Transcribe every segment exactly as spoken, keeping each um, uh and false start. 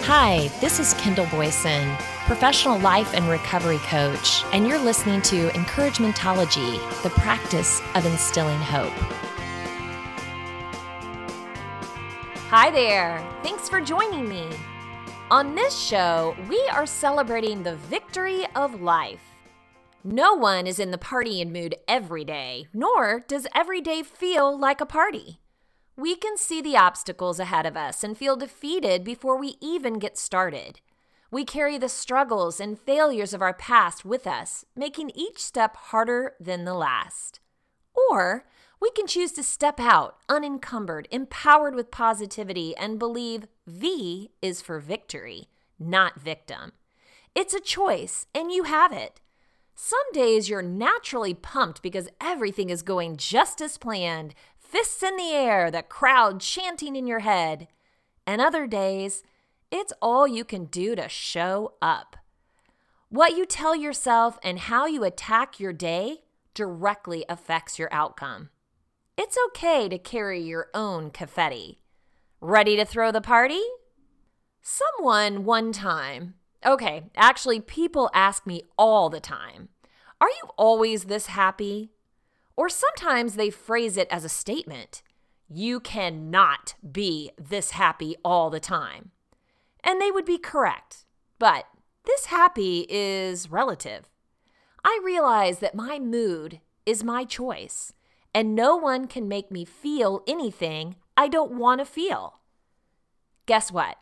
Hi, this is Kendall Boyson, professional life and recovery coach, and you're listening to Encouragementology, the practice of instilling hope. Hi there. Thanks for joining me. On this show, we are celebrating the victory of life. No one is in the partying mood every day, nor does every day feel like a party. We can see the obstacles ahead of us and feel defeated before we even get started. We carry the struggles and failures of our past with us, making each step harder than the last. Or we can choose to step out, unencumbered, empowered with positivity, and believe V is for victory, not victim. It's a choice, and you have it. Some days you're naturally pumped because everything is going just as planned, fists in the air, the crowd chanting in your head. And other days, it's all you can do to show up. What you tell yourself and how you attack your day directly affects your outcome. It's okay to carry your own confetti. Ready to throw the party? Someone one time, okay, actually people ask me all the time, are you always this happy? Or sometimes they phrase it as a statement. You cannot be this happy all the time. And they would be correct. But this happy is relative. I realize that my mood is my choice, and no one can make me feel anything I don't want to feel. Guess what?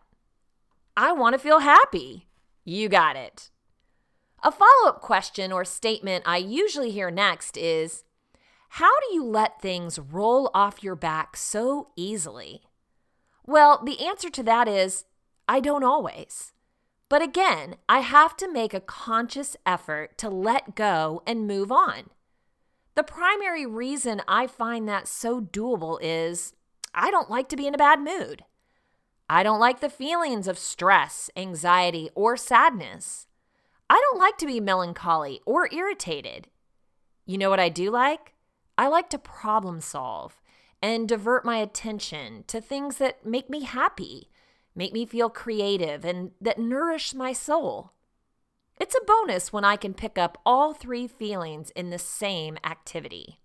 I want to feel happy. You got it. A follow-up question or statement I usually hear next is, how do you let things roll off your back so easily? Well, the answer to that is, I don't always. But again, I have to make a conscious effort to let go and move on. The primary reason I find that so doable is I don't like to be in a bad mood. I don't like the feelings of stress, anxiety, or sadness. I don't like to be melancholy or irritated. You know what I do like? I like to problem solve and divert my attention to things that make me happy, make me feel creative, and that nourish my soul. It's a bonus when I can pick up all three feelings in the same activity.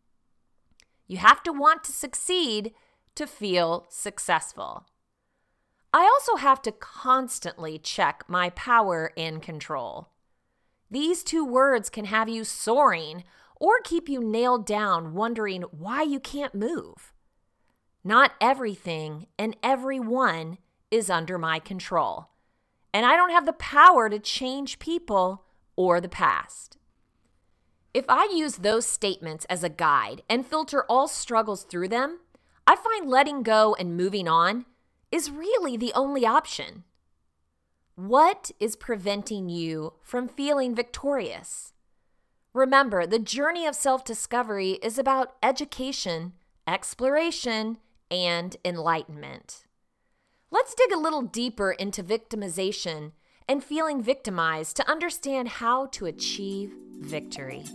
You have to want to succeed to feel successful. I also have to constantly check my power and control. These two words can have you soaring or keep you nailed down wondering why you can't move. Not everything and everyone is under my control, and I don't have the power to change people or the past. If I use those statements as a guide and filter all struggles through them, I find letting go and moving on is really the only option. What is preventing you from feeling victorious? Remember, the journey of self-discovery is about education, exploration, and enlightenment. Let's dig a little deeper into victimization and feeling victimized to understand how to achieve victory.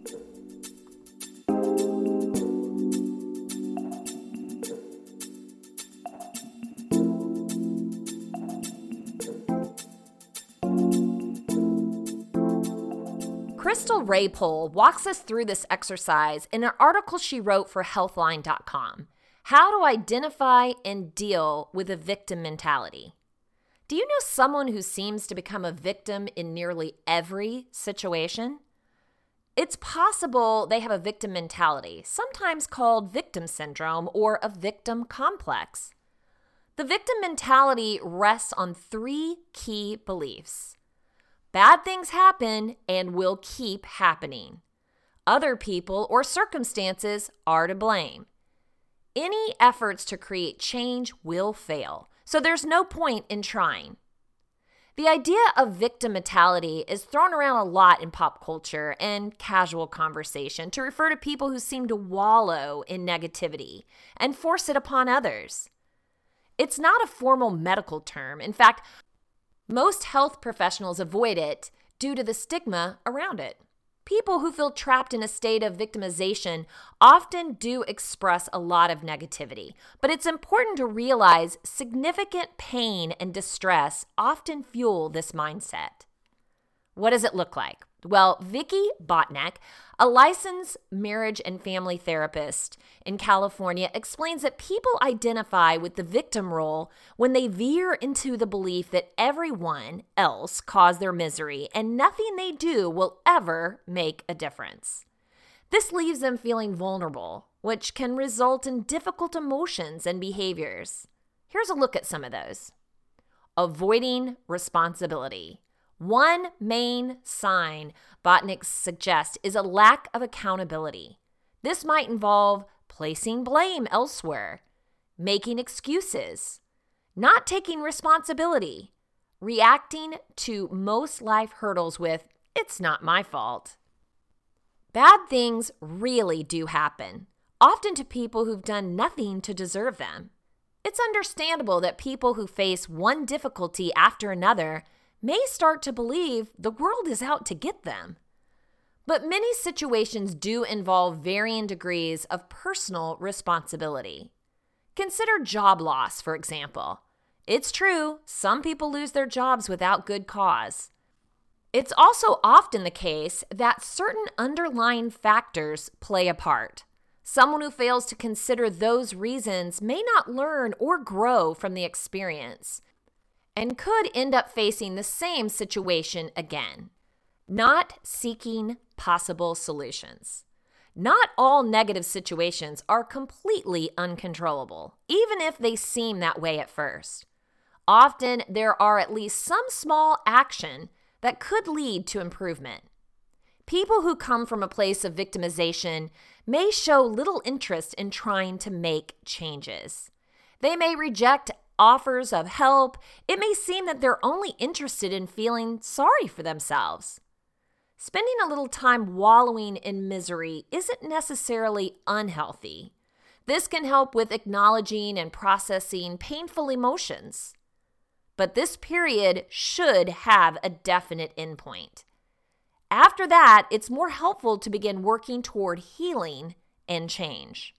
Crystal Raypole walks us through this exercise in an article she wrote for Healthline dot com, How to Identify and Deal with a Victim Mentality. Do you know someone who seems to become a victim in nearly every situation? It's possible they have a victim mentality, sometimes called victim syndrome or a victim complex. The victim mentality rests on three key beliefs. Bad things happen and will keep happening. Other people or circumstances are to blame. Any efforts to create change will fail, so there's no point in trying. The idea of victim mentality is thrown around a lot in pop culture and casual conversation to refer to people who seem to wallow in negativity and force it upon others. It's not a formal medical term. In fact, most health professionals avoid it due to the stigma around it. People who feel trapped in a state of victimization often do express a lot of negativity, but it's important to realize significant pain and distress often fuel this mindset. What does it look like? Well, Vicki Botnick, a licensed marriage and family therapist in California, explains that people identify with the victim role when they veer into the belief that everyone else caused their misery and nothing they do will ever make a difference. This leaves them feeling vulnerable, which can result in difficult emotions and behaviors. Here's a look at some of those. Avoiding responsibility. One main sign Botnick suggests is a lack of accountability. This might involve placing blame elsewhere, making excuses, not taking responsibility, reacting to most life hurdles with, "It's not my fault." Bad things really do happen, often to people who've done nothing to deserve them. It's understandable that people who face one difficulty after another may start to believe the world is out to get them. But many situations do involve varying degrees of personal responsibility. Consider job loss, for example. It's true, some people lose their jobs without good cause. It's also often the case that certain underlying factors play a part. Someone who fails to consider those reasons may not learn or grow from the experience, and could end up facing the same situation again. Not seeking possible solutions. Not all negative situations are completely uncontrollable, even if they seem that way at first. Often, there are at least some small action that could lead to improvement. People who come from a place of victimization may show little interest in trying to make changes. They may reject offers of help. It may seem that they're only interested in feeling sorry for themselves. Spending a little time wallowing in misery isn't necessarily unhealthy. This can help with acknowledging and processing painful emotions. But this period should have a definite endpoint. After that, it's more helpful to begin working toward healing and change.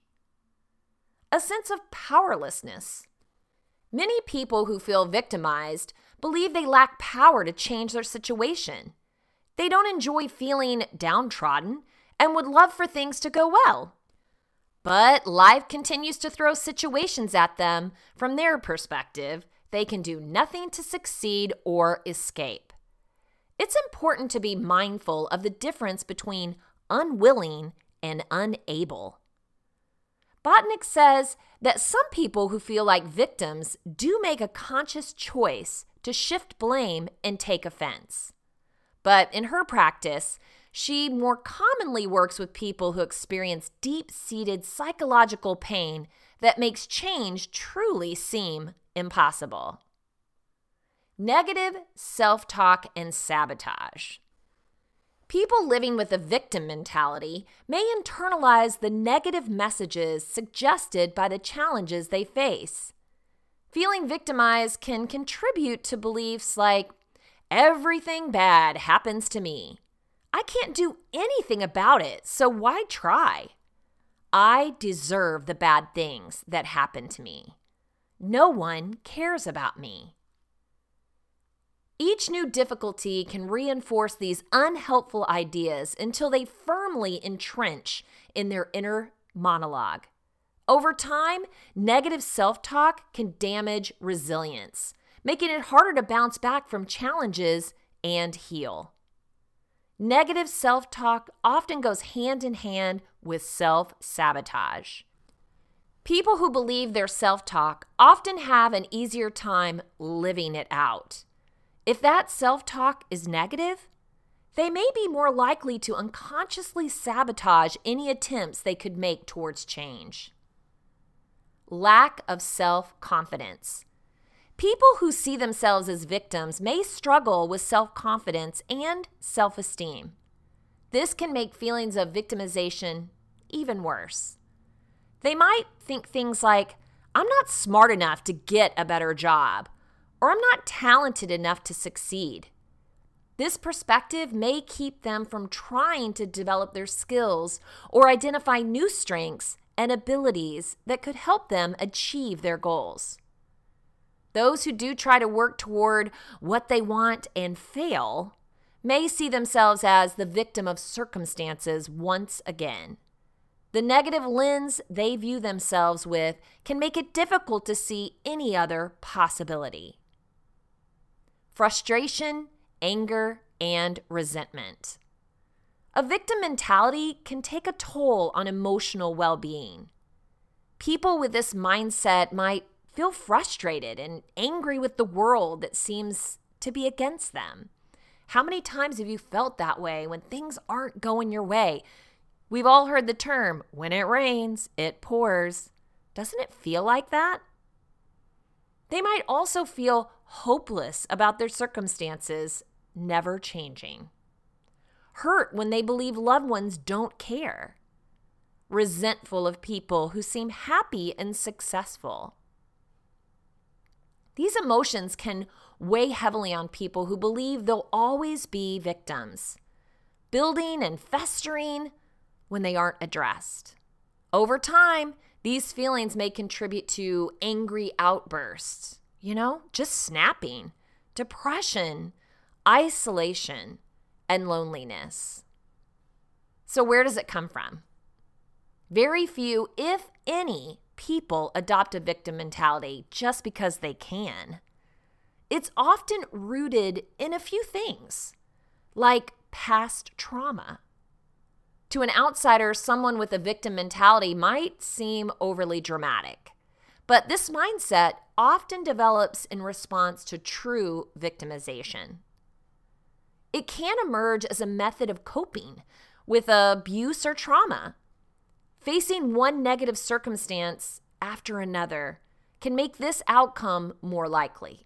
A sense of powerlessness. Many people who feel victimized believe they lack power to change their situation. They don't enjoy feeling downtrodden and would love for things to go well. But life continues to throw situations at them from their perspective. They can do nothing to succeed or escape. It's important to be mindful of the difference between unwilling and unable. Botnick says that some people who feel like victims do make a conscious choice to shift blame and take offense. But in her practice, she more commonly works with people who experience deep-seated psychological pain that makes change truly seem impossible. Negative self-talk and sabotage. People living with a victim mentality may internalize the negative messages suggested by the challenges they face. Feeling victimized can contribute to beliefs like, "Everything bad happens to me. I can't do anything about it, so why try? I deserve the bad things that happen to me. No one cares about me." Each new difficulty can reinforce these unhelpful ideas until they firmly entrench in their inner monologue. Over time, negative self-talk can damage resilience, making it harder to bounce back from challenges and heal. Negative self-talk often goes hand in hand with self-sabotage. People who believe their self-talk often have an easier time living it out. If that self-talk is negative, they may be more likely to unconsciously sabotage any attempts they could make towards change. Lack of self-confidence. People who see themselves as victims may struggle with self-confidence and self-esteem. This can make feelings of victimization even worse. They might think things like, "I'm not smart enough to get a better job," or "I'm not talented enough to succeed." This perspective may keep them from trying to develop their skills or identify new strengths and abilities that could help them achieve their goals. Those who do try to work toward what they want and fail may see themselves as the victim of circumstances once again. The negative lens they view themselves with can make it difficult to see any other possibility. Frustration, anger, and resentment. A victim mentality can take a toll on emotional well-being. People with this mindset might feel frustrated and angry with the world that seems to be against them. How many times have you felt that way when things aren't going your way? We've all heard the term, when it rains, it pours. Doesn't it feel like that? They might also feel hopeless about their circumstances never changing. Hurt when they believe loved ones don't care. Resentful of people who seem happy and successful. These emotions can weigh heavily on people who believe they'll always be victims, building and festering when they aren't addressed. Over time, these feelings may contribute to angry outbursts, you know, just snapping, depression, isolation, and loneliness. So where does it come from? Very few, if any, people adopt a victim mentality just because they can. It's often rooted in a few things, like past trauma. To an outsider, someone with a victim mentality might seem overly dramatic, but this mindset often develops in response to true victimization. It can emerge as a method of coping with abuse or trauma. Facing one negative circumstance after another can make this outcome more likely.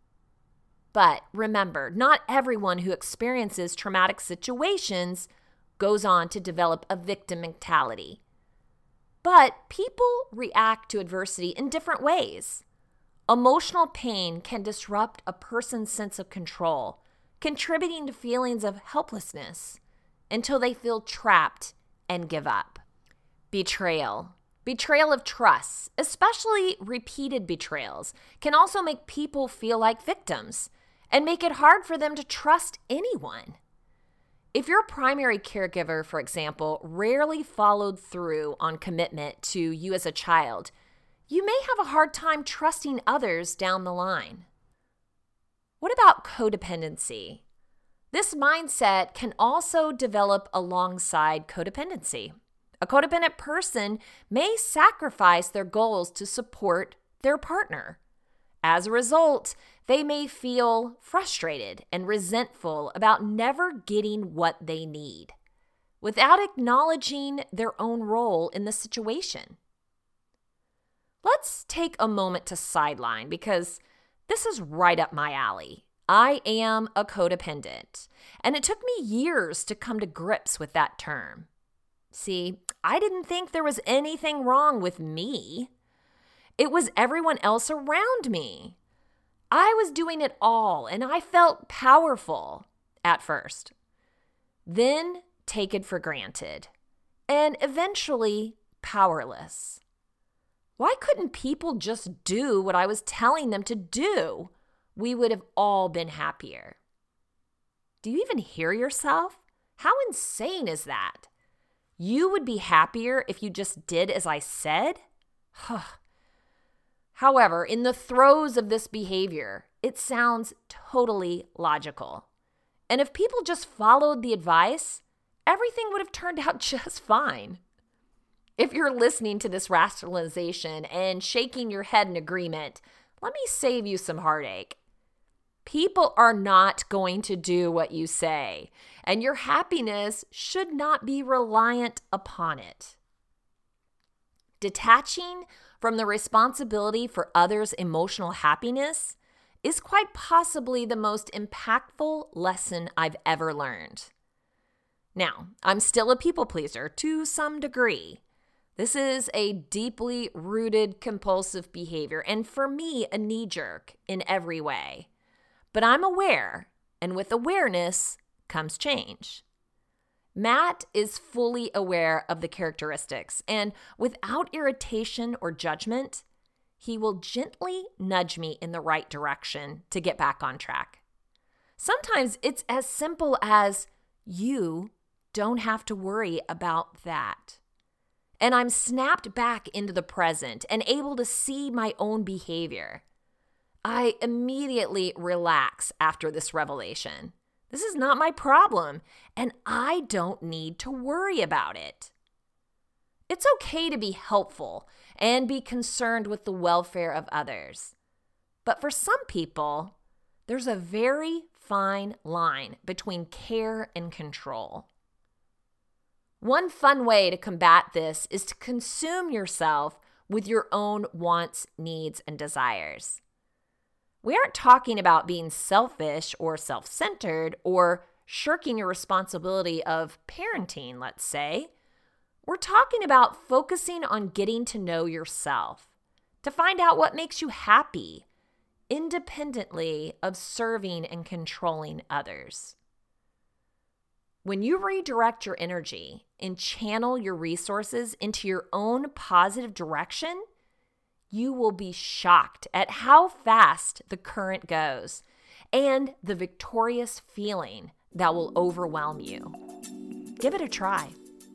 But remember, not everyone who experiences traumatic situations goes on to develop a victim mentality. But people react to adversity in different ways. Emotional pain can disrupt a person's sense of control, contributing to feelings of helplessness until they feel trapped and give up. Betrayal. Betrayal of trust, especially repeated betrayals, can also make people feel like victims and make it hard for them to trust anyone. If your primary caregiver, for example, rarely followed through on commitment to you as a child, you may have a hard time trusting others down the line. What about codependency? This mindset can also develop alongside codependency. A codependent person may sacrifice their goals to support their partner. As a result, they may feel frustrated and resentful about never getting what they need, without acknowledging their own role in the situation. Let's take a moment to sideline because this is right up my alley. I am a codependent, and it took me years to come to grips with that term. See, I didn't think there was anything wrong with me. It was everyone else around me. I was doing it all, and I felt powerful at first, then taken for granted, and eventually powerless. Why couldn't people just do what I was telling them to do? We would have all been happier. Do you even hear yourself? How insane is that? You would be happier if you just did as I said? However, in the throes of this behavior, it sounds totally logical. And if people just followed the advice, everything would have turned out just fine. If you're listening to this rationalization and shaking your head in agreement, let me save you some heartache. People are not going to do what you say, and your happiness should not be reliant upon it. Detaching from the responsibility for others' emotional happiness is quite possibly the most impactful lesson I've ever learned. Now, I'm still a people pleaser to some degree. This is a deeply rooted compulsive behavior, and for me, a knee-jerk in every way. But I'm aware And with awareness comes change. Matt is fully aware of the characteristics, and without irritation or judgment, he will gently nudge me in the right direction to get back on track. Sometimes it's as simple as, you don't have to worry about that. And I'm snapped back into the present and able to see my own behavior. I immediately relax after this revelation. This is not my problem, and I don't need to worry about it. It's okay to be helpful and be concerned with the welfare of others. But for some people, there's a very fine line between care and control. One fun way to combat this is to consume yourself with your own wants, needs, and desires. We aren't talking about being selfish or self-centered or shirking your responsibility of parenting, let's say. We're talking about focusing on getting to know yourself, to find out what makes you happy, independently of serving and controlling others. When you redirect your energy and channel your resources into your own positive direction, you will be shocked at how fast the current goes and the victorious feeling that will overwhelm you. Give it a try.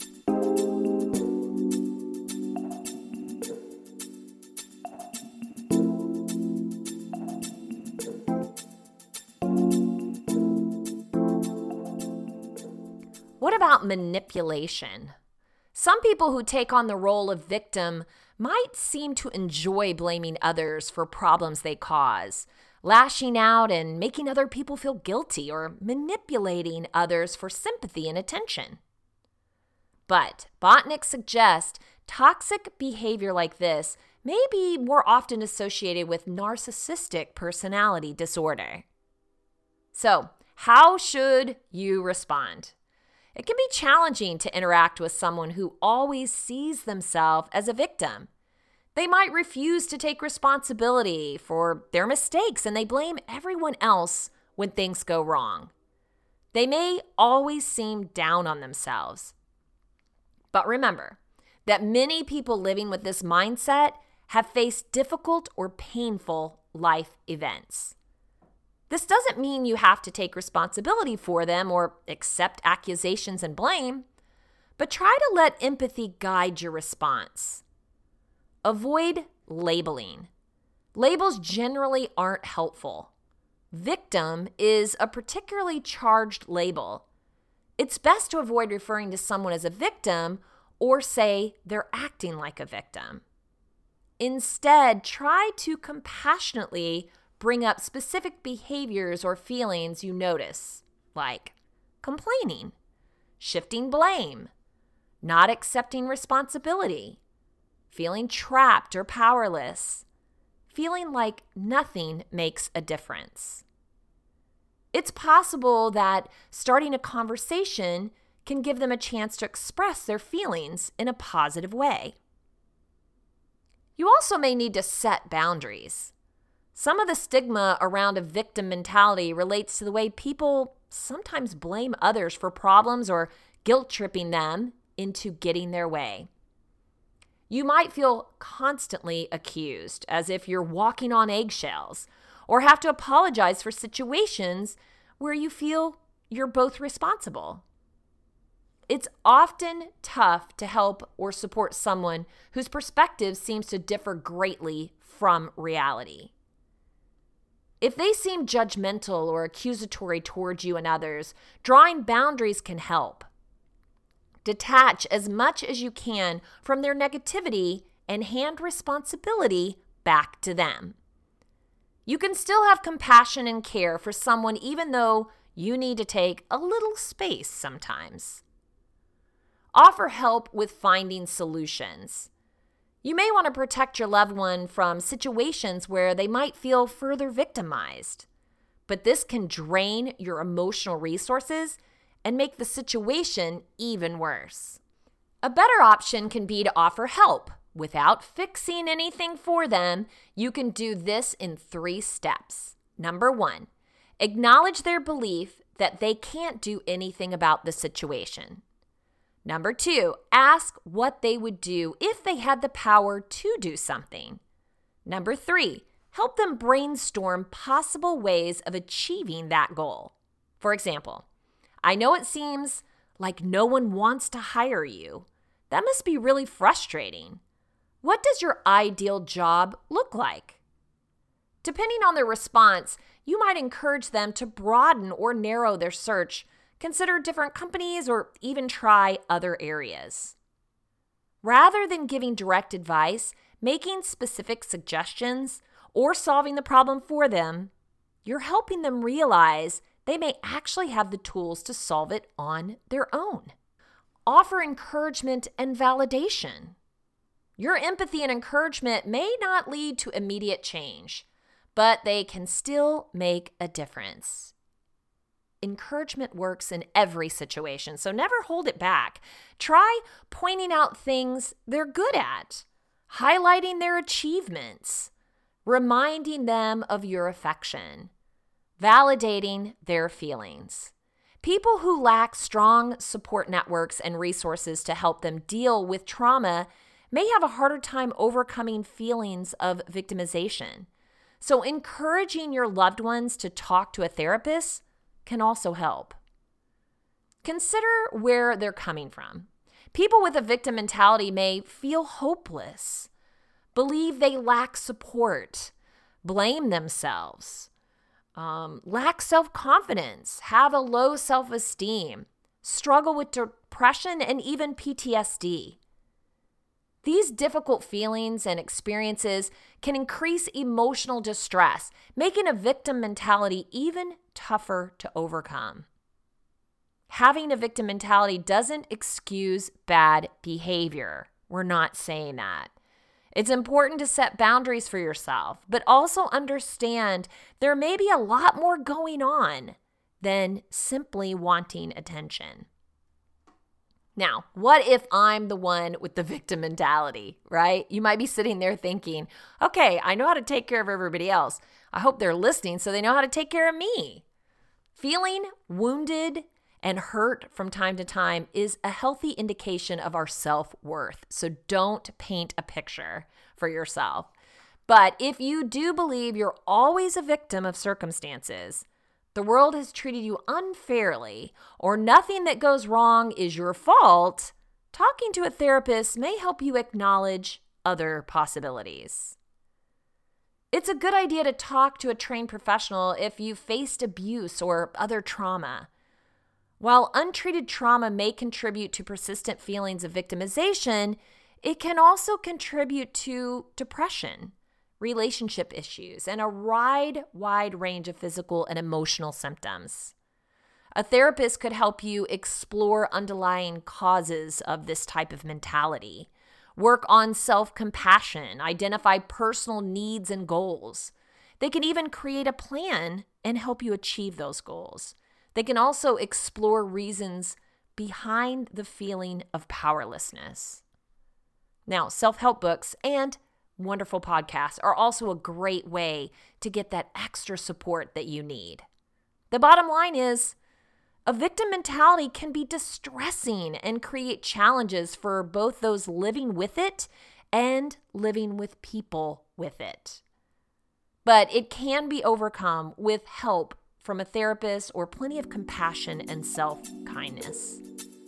What about manipulation? Some people who take on the role of victim might seem to enjoy blaming others for problems they cause, lashing out and making other people feel guilty or manipulating others for sympathy and attention. But Botnick suggests toxic behavior like this may be more often associated with narcissistic personality disorder. So, how should you respond? It can be challenging to interact with someone who always sees themselves as a victim. They might refuse to take responsibility for their mistakes and they blame everyone else when things go wrong. They may always seem down on themselves. But remember that many people living with this mindset have faced difficult or painful life events. This doesn't mean you have to take responsibility for them or accept accusations and blame, but try to let empathy guide your response. Avoid labeling. Labels generally aren't helpful. Victim is a particularly charged label. It's best to avoid referring to someone as a victim or say they're acting like a victim. Instead, try to compassionately bring up specific behaviors or feelings you notice, like complaining, shifting blame, not accepting responsibility, feeling trapped or powerless, feeling like nothing makes a difference. It's possible that starting a conversation can give them a chance to express their feelings in a positive way. You also may need to set boundaries. Some of the stigma around a victim mentality relates to the way people sometimes blame others for problems or guilt-tripping them into getting their way. You might feel constantly accused, as if you're walking on eggshells, or have to apologize for situations where you feel you're both responsible. It's often tough to help or support someone whose perspective seems to differ greatly from reality. If they seem judgmental or accusatory towards you and others, drawing boundaries can help. Detach as much as you can from their negativity and hand responsibility back to them. You can still have compassion and care for someone even though you need to take a little space sometimes. Offer help with finding solutions. You may want to protect your loved one from situations where they might feel further victimized, but this can drain your emotional resources and make the situation even worse. A better option can be to offer help. Without fixing anything for them, you can do this in three steps. Number one, Acknowledge their belief that they can't do anything about the situation. Number two, ask what they would do if they had the power to do something. Number three, help them brainstorm possible ways of achieving that goal. For example, I know it seems like no one wants to hire you. That must be really frustrating. What does your ideal job look like? Depending on their response, you might encourage them to broaden or narrow their search, consider different companies, or even try other areas. Rather than giving direct advice, making specific suggestions, or solving the problem for them, you're helping them realize they may actually have the tools to solve it on their own. Offer encouragement and validation. Your empathy and encouragement may not lead to immediate change, but they can still make a difference. Encouragement works in every situation, so never hold it back. Try pointing out things they're good at, highlighting their achievements, reminding them of your affection, validating their feelings. People who lack strong support networks and resources to help them deal with trauma may have a harder time overcoming feelings of victimization. So encouraging your loved ones to talk to a therapist can also help. Consider where they're coming from. People with a victim mentality may feel hopeless, believe they lack support, blame themselves, um, lack self-confidence, have a low self-esteem, struggle with depression, and even P T S D. These difficult feelings and experiences can increase emotional distress, making a victim mentality even tougher to overcome. Having a victim mentality doesn't excuse bad behavior. We're not saying that. It's important to set boundaries for yourself, but also understand there may be a lot more going on than simply wanting attention. Now, what if I'm the one with the victim mentality, right? You might be sitting there thinking, okay, I know how to take care of everybody else. I hope they're listening so they know how to take care of me. Feeling wounded and hurt from time to time is a healthy indication of our self-worth. So don't paint a picture for yourself. But if you do believe you're always a victim of circumstances, the world has treated you unfairly, or nothing that goes wrong is your fault, talking to a therapist may help you acknowledge other possibilities. It's a good idea to talk to a trained professional if you faced abuse or other trauma. While untreated trauma may contribute to persistent feelings of victimization, it can also contribute to depression, relationship issues, and a wide, wide range of physical and emotional symptoms. A therapist could help you explore underlying causes of this type of mentality, work on self-compassion, identify personal needs and goals. They can even create a plan and help you achieve those goals. They can also explore reasons behind the feeling of powerlessness. Now, self-help books and wonderful podcasts are also a great way to get that extra support that you need. The bottom line is, a victim mentality can be distressing and create challenges for both those living with it and living with people with it. But it can be overcome with help from a therapist or plenty of compassion and self-kindness.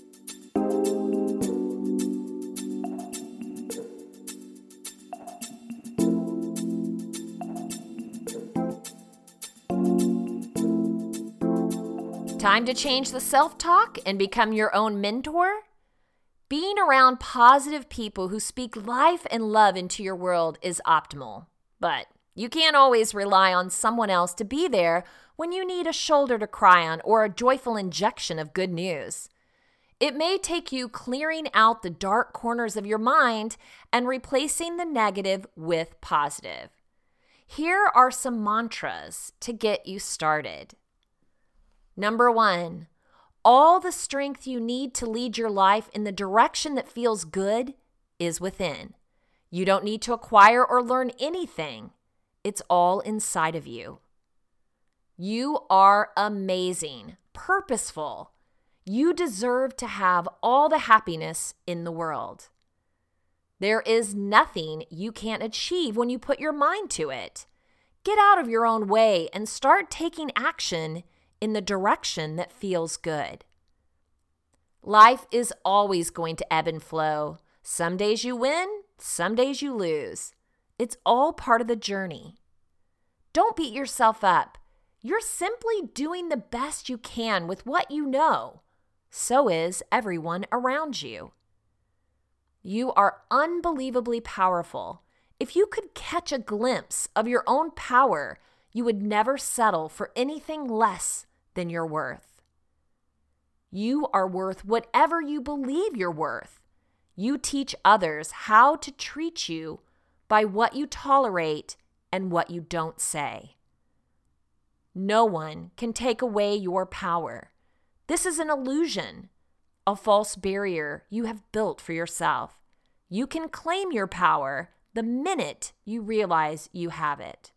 Time to change the self-talk and become your own mentor? Being around positive people who speak life and love into your world is optimal, but you can't always rely on someone else to be there when you need a shoulder to cry on or a joyful injection of good news. It may take you clearing out the dark corners of your mind and replacing the negative with positive. Here are some mantras to get you started. Number one, all the strength you need to lead your life in the direction that feels good is within. You don't need to acquire or learn anything. It's all inside of you. You are amazing, purposeful. You deserve to have all the happiness in the world. There is nothing you can't achieve when you put your mind to it. Get out of your own way and start taking action in the direction that feels good. Life is always going to ebb and flow. Some days you win, some days you lose. It's all part of the journey. Don't beat yourself up. You're simply doing the best you can with what you know. So is everyone around you. You are unbelievably powerful. If you could catch a glimpse of your own power, you would never settle for anything less than your worth. You are worth whatever you believe you're worth. You teach others how to treat you by what you tolerate and what you don't say. No one can take away your power. This is an illusion, a false barrier you have built for yourself. You can claim your power the minute you realize you have it.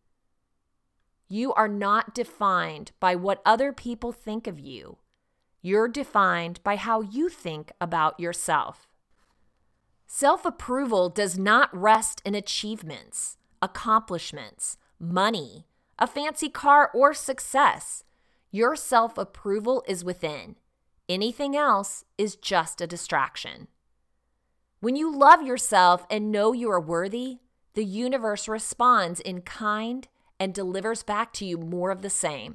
You are not defined by what other people think of you. You're defined by how you think about yourself. Self-approval does not rest in achievements, accomplishments, money, a fancy car, or success. Your self-approval is within. Anything else is just a distraction. When you love yourself and know you are worthy, the universe responds in kind and delivers back to you more of the same.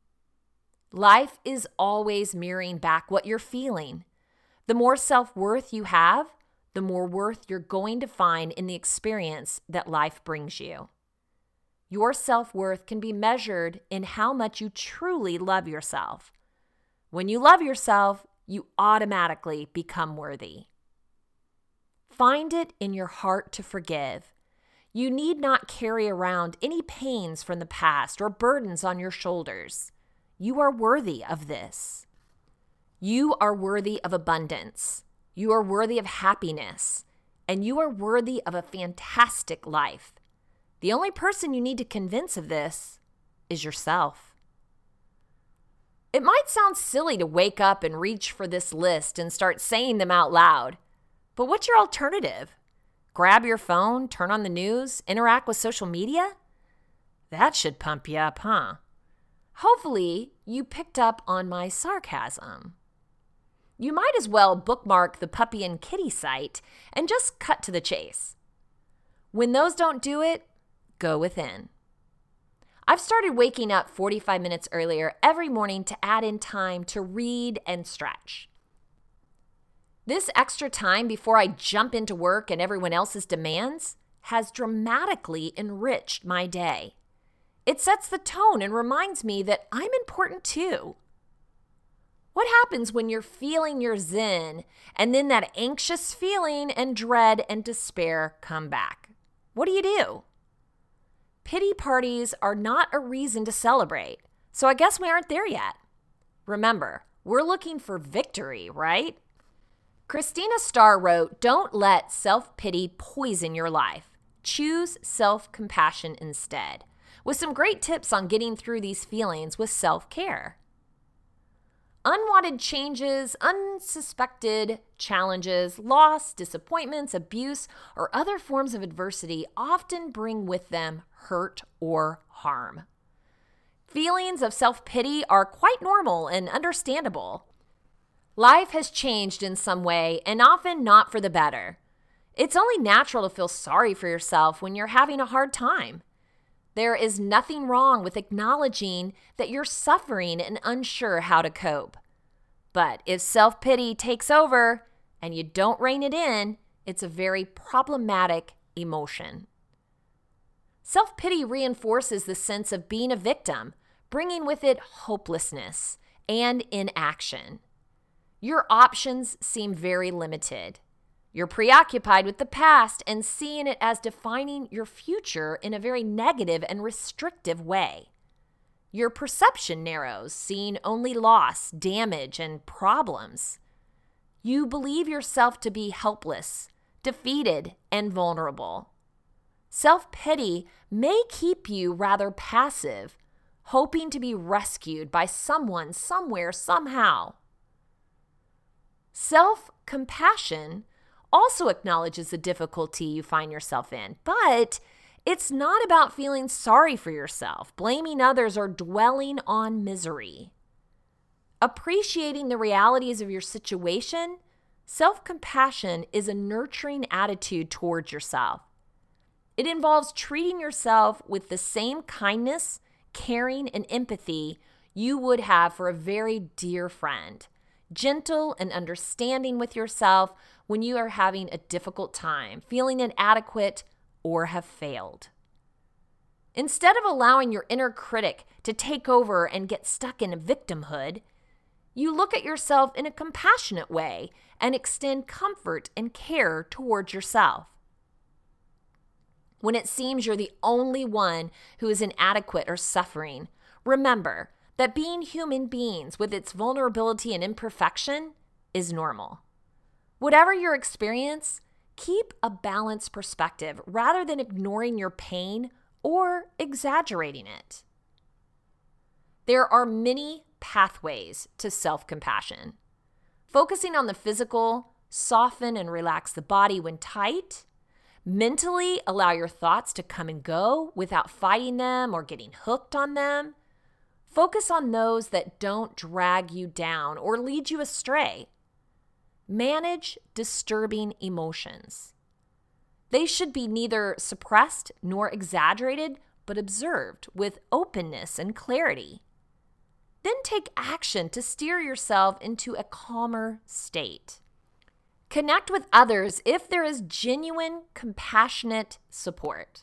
Life is always mirroring back what you're feeling. The more self-worth you have, the more worth you're going to find in the experience that life brings you. Your self-worth can be measured in how much you truly love yourself. When you love yourself, you automatically become worthy. Find it in your heart to forgive. You need not carry around any pains from the past or burdens on your shoulders. You are worthy of this. You are worthy of abundance. You are worthy of happiness. And you are worthy of a fantastic life. The only person you need to convince of this is yourself. It might sound silly to wake up and reach for this list and start saying them out loud. But what's your alternative? Grab your phone, turn on the news, interact with social media? That should pump you up, huh? Hopefully, you picked up on my sarcasm. You might as well bookmark the Puppy and Kitty site and just cut to the chase. When those don't do it, go within. I've started waking up forty-five minutes earlier every morning to add in time to read and stretch. This extra time before I jump into work and everyone else's demands has dramatically enriched my day. It sets the tone and reminds me that I'm important too. What happens when you're feeling your zen and then that anxious feeling and dread and despair come back? What do you do? Pity parties are not a reason to celebrate, so I guess we aren't there yet. Remember, we're looking for victory, right? Christina Starr wrote, "Don't let self-pity poison your life. Choose self-compassion instead," with some great tips on getting through these feelings with self-care. Unwanted changes, unsuspected challenges, loss, disappointments, abuse, or other forms of adversity often bring with them hurt or harm. Feelings of self-pity are quite normal and understandable. Life has changed in some way and often not for the better. It's only natural to feel sorry for yourself when you're having a hard time. There is nothing wrong with acknowledging that you're suffering and unsure how to cope. But if self-pity takes over and you don't rein it in, it's a very problematic emotion. Self-pity reinforces the sense of being a victim, bringing with it hopelessness and inaction. Your options seem very limited. You're preoccupied with the past and seeing it as defining your future in a very negative and restrictive way. Your perception narrows, seeing only loss, damage, and problems. You believe yourself to be helpless, defeated, and vulnerable. Self-pity may keep you rather passive, hoping to be rescued by someone, somewhere, somehow. Self-compassion also acknowledges the difficulty you find yourself in, but it's not about feeling sorry for yourself, blaming others, or dwelling on misery. Appreciating the realities of your situation, self-compassion is a nurturing attitude towards yourself. It involves treating yourself with the same kindness, caring, and empathy you would have for a very dear friend, gentle and understanding with yourself when you are having a difficult time, feeling inadequate, or have failed. Instead of allowing your inner critic to take over and get stuck in a victimhood, you look at yourself in a compassionate way and extend comfort and care towards yourself. When it seems you're the only one who is inadequate or suffering, remember that being human beings with its vulnerability and imperfection is normal. Whatever your experience, keep a balanced perspective rather than ignoring your pain or exaggerating it. There are many pathways to self-compassion. Focusing on the physical, soften and relax the body when tight. Mentally, allow your thoughts to come and go without fighting them or getting hooked on them. Focus on those that don't drag you down or lead you astray. Manage disturbing emotions. They should be neither suppressed nor exaggerated, but observed with openness and clarity. Then take action to steer yourself into a calmer state. Connect with others if there is genuine, compassionate support.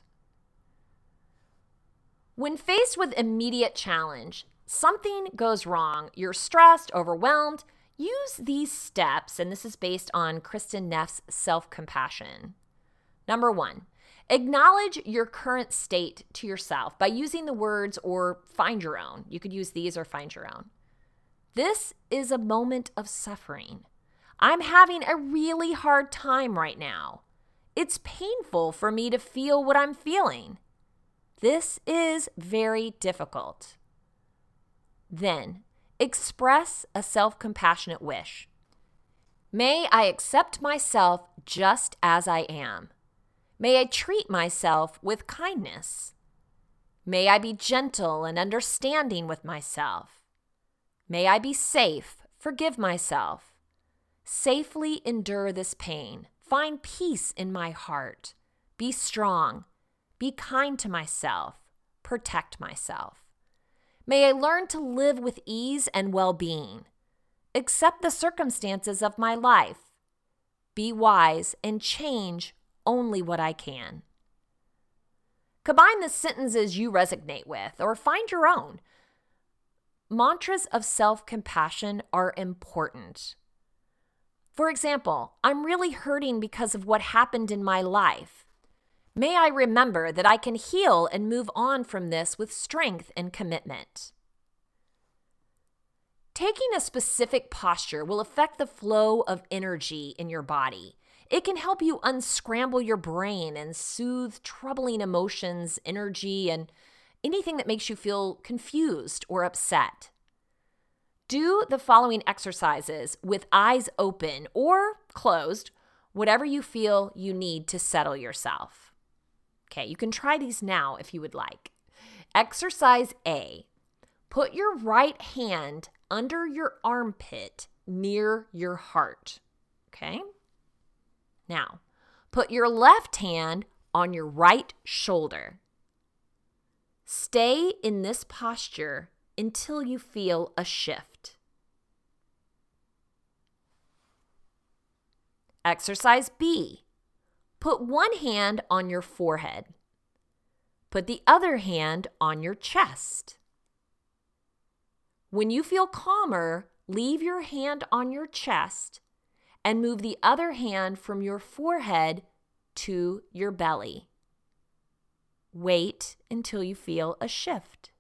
When faced with immediate challenge, something goes wrong, you're stressed, overwhelmed, use these steps, and this is based on Kristin Neff's self-compassion. Number one, acknowledge your current state to yourself by using the words or find your own. You could use these or find your own. This is a moment of suffering. I'm having a really hard time right now. It's painful for me to feel what I'm feeling. This is very difficult. Then, express a self-compassionate wish. May I accept myself just as I am. May I treat myself with kindness. May I be gentle and understanding with myself. May I be safe, forgive myself. Safely endure this pain. Find peace in my heart. Be strong. Be kind to myself. Protect myself. May I learn to live with ease and well-being. Accept the circumstances of my life. Be wise and change only what I can. Combine the sentences you resonate with or find your own. Mantras of self-compassion are important. For example, I'm really hurting because of what happened in my life. May I remember that I can heal and move on from this with strength and commitment. Taking a specific posture will affect the flow of energy in your body. It can help you unscramble your brain and soothe troubling emotions, energy, and anything that makes you feel confused or upset. Do the following exercises with eyes open or closed, whatever you feel you need to settle yourself. Okay, you can try these now if you would like. Exercise A. Put your right hand under your armpit near your heart. Okay? Now, put your left hand on your right shoulder. Stay in this posture until you feel a shift. Exercise B. Put one hand on your forehead. Put the other hand on your chest. When you feel calmer, leave your hand on your chest and move the other hand from your forehead to your belly. Wait until you feel a shift.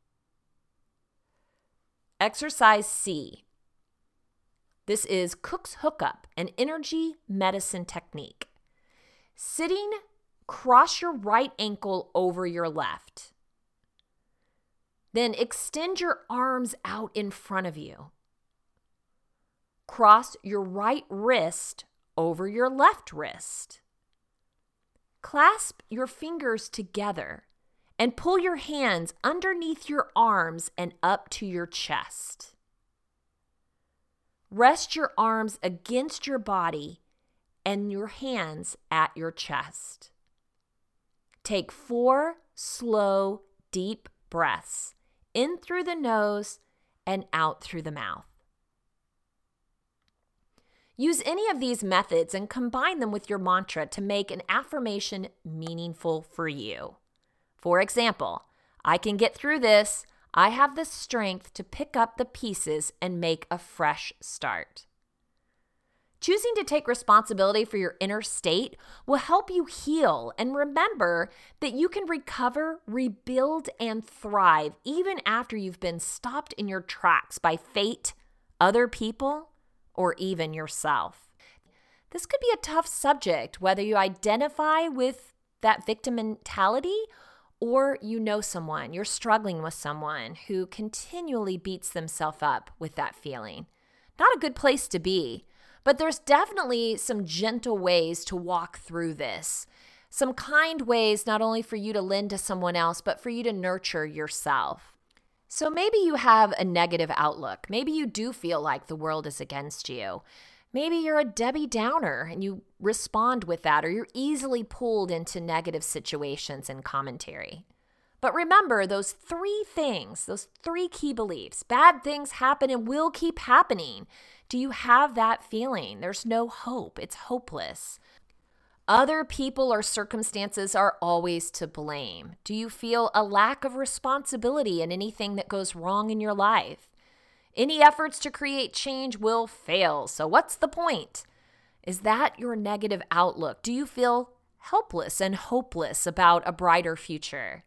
Exercise C. This is Cook's Hookup, an energy medicine technique. Sitting, cross your right ankle over your left. Then extend your arms out in front of you. Cross your right wrist over your left wrist. Clasp your fingers together and pull your hands underneath your arms and up to your chest. Rest your arms against your body and your hands at your chest. Take four slow, deep breaths in through the nose and out through the mouth. Use any of these methods and combine them with your mantra to make an affirmation meaningful for you. For example, I can get through this. I have the strength to pick up the pieces and make a fresh start. Choosing to take responsibility for your inner state will help you heal and remember that you can recover, rebuild, and thrive even after you've been stopped in your tracks by fate, other people, or even yourself. This could be a tough subject, whether you identify with that victim mentality or you know someone, you're struggling with someone who continually beats themselves up with that feeling. Not a good place to be, but there's definitely some gentle ways to walk through this. Some kind ways not only for you to lend to someone else, but for you to nurture yourself. So maybe you have a negative outlook. Maybe you do feel like the world is against you. Maybe you're a Debbie Downer and you respond with that, or you're easily pulled into negative situations and commentary. But remember those three things, those three key beliefs. Bad things happen and will keep happening. Do you have that feeling? There's no hope. It's hopeless. Other people or circumstances are always to blame. Do you feel a lack of responsibility in anything that goes wrong in your life? Any efforts to create change will fail, so what's the point? Is that your negative outlook? Do you feel helpless and hopeless about a brighter future?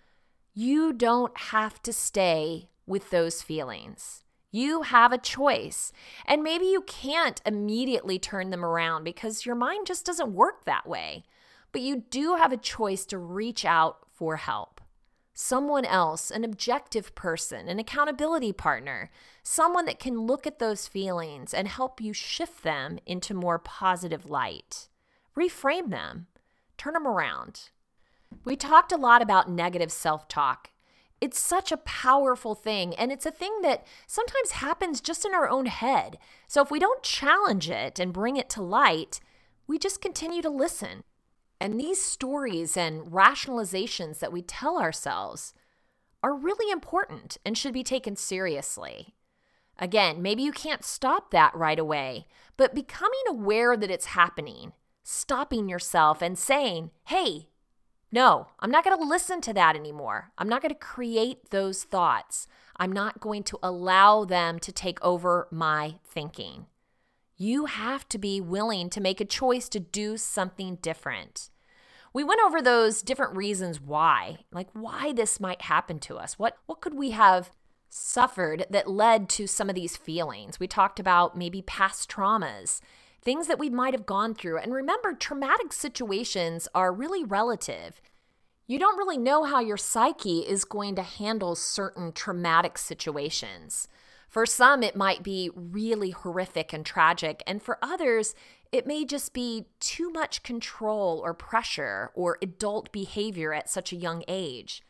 You don't have to stay with those feelings. You have a choice, and maybe you can't immediately turn them around because your mind just doesn't work that way, but you do have a choice to reach out for help. Someone else, an objective person, an accountability partner, someone that can look at those feelings and help you shift them into more positive light. Reframe them, turn them around. We talked a lot about negative self-talk. It's such a powerful thing, and it's a thing that sometimes happens just in our own head. So if we don't challenge it and bring it to light, we just continue to listen. And these stories and rationalizations that we tell ourselves are really important and should be taken seriously. Again, maybe you can't stop that right away, but becoming aware that it's happening, stopping yourself and saying, hey, no, I'm not going to listen to that anymore. I'm not going to create those thoughts. I'm not going to allow them to take over my thinking. You have to be willing to make a choice to do something different. We went over those different reasons why, like why this might happen to us. What, what could we have suffered that led to some of these feelings? We talked about maybe past traumas, things that we might have gone through. And remember, traumatic situations are really relative. You don't really know how your psyche is going to handle certain traumatic situations. For some, it might be really horrific and tragic, and for others, it may just be too much control or pressure or adult behavior at such a young age.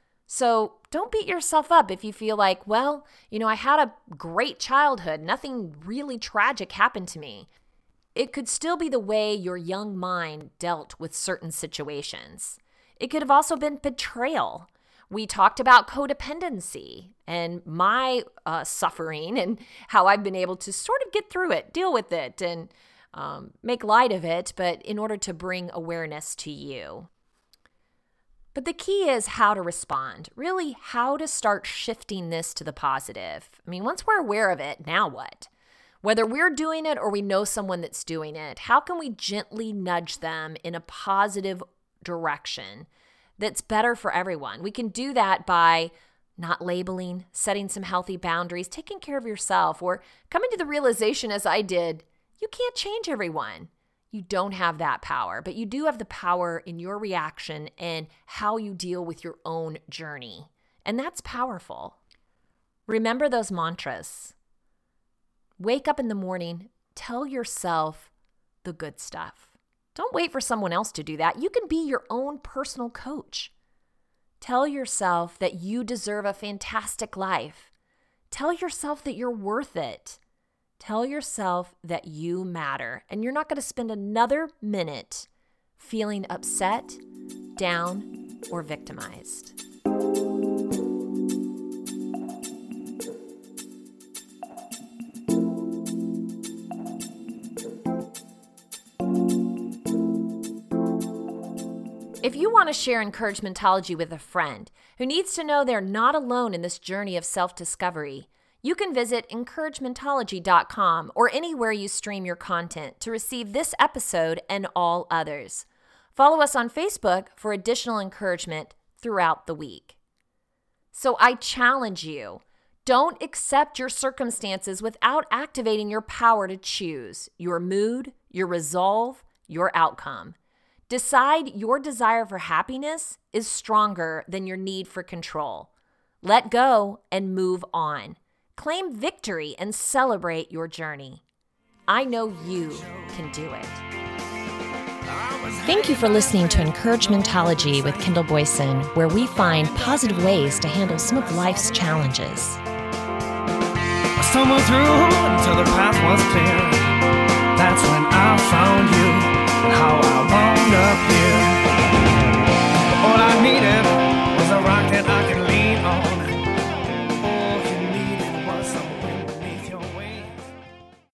So don't beat yourself up if you feel like, well, you know, I had a great childhood. Nothing really tragic happened to me. It could still be the way your young mind dealt with certain situations. It could have also been betrayal. We talked about codependency and my uh, suffering and how I've been able to sort of get through it, deal with it, and um, make light of it, but in order to bring awareness to you. But the key is how to respond, really how to start shifting this to the positive. I mean, once we're aware of it, now what? Whether we're doing it or we know someone that's doing it, how can we gently nudge them in a positive direction that's better for everyone? We can do that by not labeling, setting some healthy boundaries, taking care of yourself, or coming to the realization, as I did, you can't change everyone. You don't have that power, but you do have the power in your reaction and how you deal with your own journey. and that's powerful. Remember those mantras. Wake up in the morning, tell yourself the good stuff. Don't wait for someone else to do that. You can be your own personal coach. Tell yourself that you deserve a fantastic life. Tell yourself that you're worth it. Tell yourself that you matter, and you're not going to spend another minute feeling upset, down, or victimized. If you want to share Encouragementology with a friend who needs to know they're not alone in this journey of self-discovery, you can visit encouragementology dot com or anywhere you stream your content to receive this episode and all others. Follow us on Facebook for additional encouragement throughout the week. So I challenge you, don't accept your circumstances without activating your power to choose your mood, your resolve, your outcome. Decide your desire for happiness is stronger than your need for control. Let go and move on. Claim victory and celebrate your journey. I know you can do it. Thank you for listening to Encouragementology with Kendall Boyson, where we find positive ways to handle some of life's challenges. I stumbled through until the path was clear. That's when I found you.